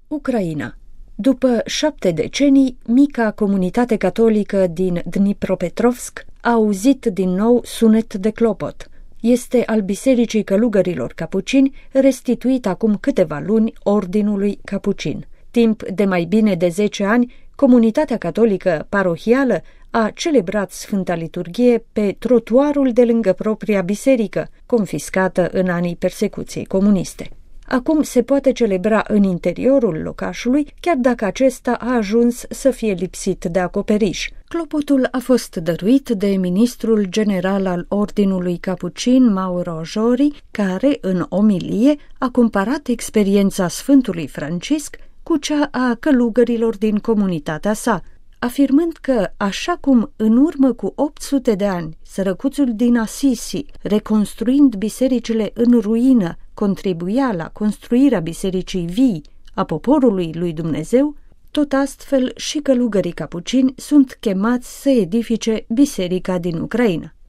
Ucraina. După 7 decenii, mica comunitate catolică din Dnipropetrovsk a auzit din nou sunet de clopot. Este al Bisericii Călugărilor Capucini, restituit acum câteva luni Ordinului Capucin. Timp de mai bine de 10 ani, comunitatea catolică parohială a celebrat Sfânta Liturghie pe trotuarul de lângă propria biserică, confiscată în anii persecuției comuniste. Acum se poate celebra în interiorul locașului, chiar dacă acesta a ajuns să fie lipsit de acoperiș. Clopotul a fost dăruit de ministrul general al Ordinului Capucin, Mauro Jori, care, în omilie, a comparat experiența Sfântului Francisc cu cea a călugărilor din comunitatea sa, afirmând că, așa cum în urmă cu 800 de ani, sărăcuțul din Assisi, reconstruind bisericile în ruină, contribuia la construirea bisericii vii a poporului lui Dumnezeu, tot astfel și călugării capucini sunt chemați să edifice biserica din Ucraina.